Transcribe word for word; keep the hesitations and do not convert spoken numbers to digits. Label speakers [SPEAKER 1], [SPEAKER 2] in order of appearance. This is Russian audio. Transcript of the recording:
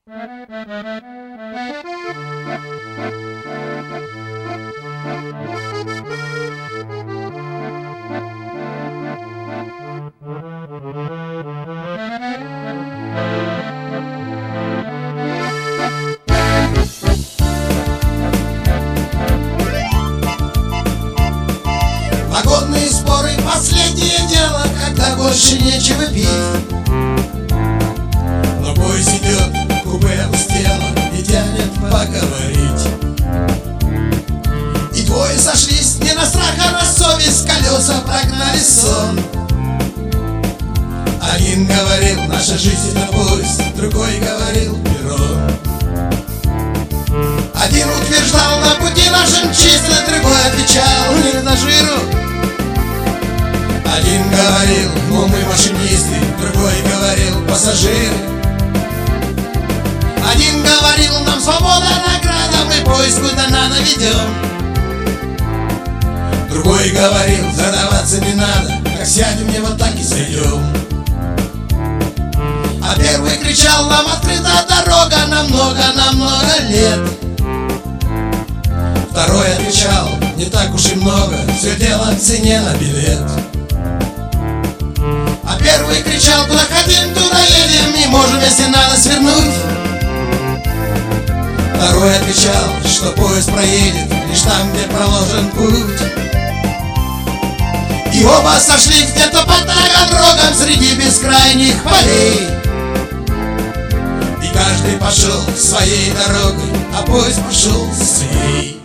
[SPEAKER 1] Вагонные споры — последнее дело, когда больше нечего пить. Но поезд идет, купе опустело и тянет поговорить. И двое сошлись не на страх, а на совесть, колеса прогнали сон. Один говорил: наша жизнь — это поезд, другой говорил: перрон. Один утверждал: на пути нашем чисто, другой отвечал: не на жиру. Один говорил: ну мы машинисты, другой говорил: пассажиры. Один говорил: нам свобода награда, мы поезд куда надо ведем. Другой говорил: задаваться не надо, как сядем, не вот так и сойдем. А первый кричал: нам открыта дорога на много, на много лет. Второй отвечал: не так уж и много, все дело в цене на билет. А первый кричал: куда хотим, туда едем, не можем, если надо, свернуть. Второй отвечал, что поезд проедет лишь там, где проложен путь. И оба сошли где-то под Таганрогом среди бескрайних полей. И каждый пошел своей дорогой, а поезд пошел своей.